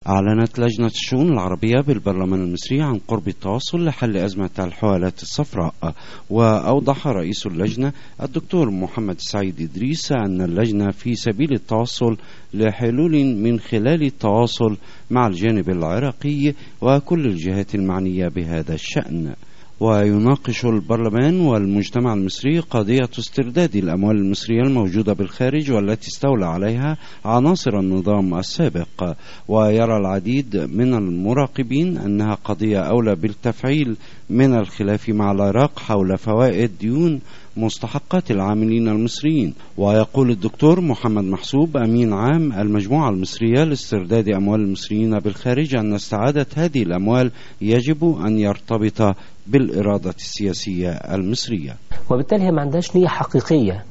أعلنت لجنة الشؤون العربية بالبرلمان المصري عن قرب التوصل لحل أزمة الحوالات الصفراء. وأوضح رئيس اللجنة الدكتور محمد سعيد إدريس أن اللجنة في سبيل التوصل لحلول من خلال التواصل مع الجانب العراقي وكل الجهات المعنية بهذا الشأن. ويناقش البرلمان والمجتمع المصري قضية استرداد الأموال المصرية الموجودة بالخارج والتي استولى عليها عناصر النظام السابق. ويرى العديد من المراقبين أنها قضية أولى بالتفعيل من الخلاف مع العراق حول فوائد ديون مستحقات العاملين المصريين. ويقول الدكتور محمد محسوب أمين عام المجموعة المصرية لاسترداد أموال المصريين بالخارج أن استعادة هذه الأموال يجب أن يرتبط بالإرادة السياسية المصرية، وبالتالي هي ما عندهاش نية حقيقية،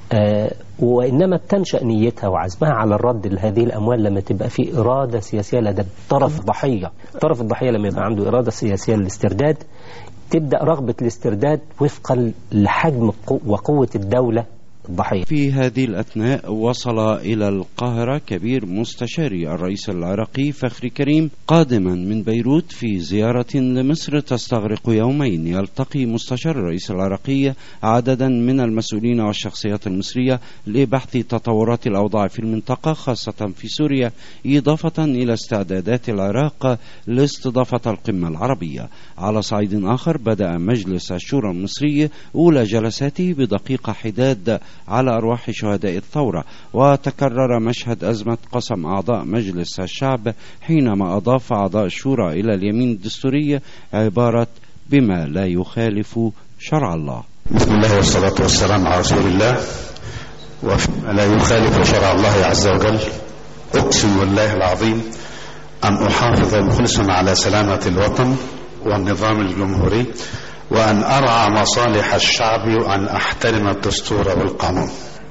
وإنما بتنشأ نيتها وعزمها على الرد لهذه الأموال لما تبقى في إرادة سياسية لدى الطرف الضحية. الطرف الضحية لما يبقى عنده إرادة سياسية للاسترداد تبدأ رغبة الاسترداد وفقا لحجم وقوة الدولة الضحية. في هذه الأثناء وصل إلى القاهرة كبير مستشاري الرئيس العراقي فخري كريم قادما من بيروت في زيارة لمصر تستغرق يومين. يلتقي مستشار الرئيس العراقي عددا من المسؤولين والشخصيات المصرية لبحث تطورات الأوضاع في المنطقة خاصة في سوريا، إضافة إلى استعدادات العراق لاستضافة القمة العربية. على صعيد آخر بدأ مجلس الشورى المصري أولى جلساته بدقيقة حداد على أرواح شهداء الثورة، وتكرر مشهد أزمة قسم أعضاء مجلس الشعب حينما أضاف أعضاء الشورى إلى اليمين الدستوري عبارة بما لا يخالف شرع الله. بسم الله والصلاة والسلام على رسول الله وفيما لا يخالف شرع الله عز وجل. أقسم بالله العظيم أن أحافظ مخلصا على سلامة الوطن والنظام الجمهوري، وأن أرعى مصالح الشعب، وأن أحترم الدستور والقانون.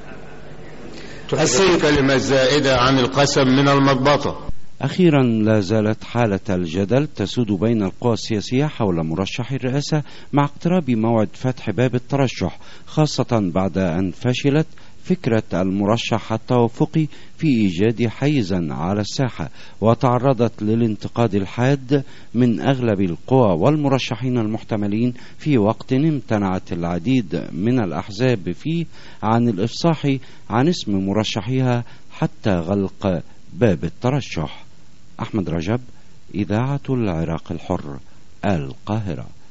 تحسن كلمة زائدة عن القسم من المضبطة. أخيرا لا زالت حالة الجدل تسود بين القوى السياسية حول مرشح الرئاسة مع اقتراب موعد فتح باب الترشح، خاصة بعد أن فشلت فكرة المرشح التوافقي في إيجاد حيزا على الساحة، وتعرضت للانتقاد الحاد من أغلب القوى والمرشحين المحتملين في وقت امتنعت العديد من الأحزاب فيه عن الإفصاح عن اسم مرشحيها حتى غلق باب الترشح. أحمد رجب، إذاعة العراق الحر، القاهرة.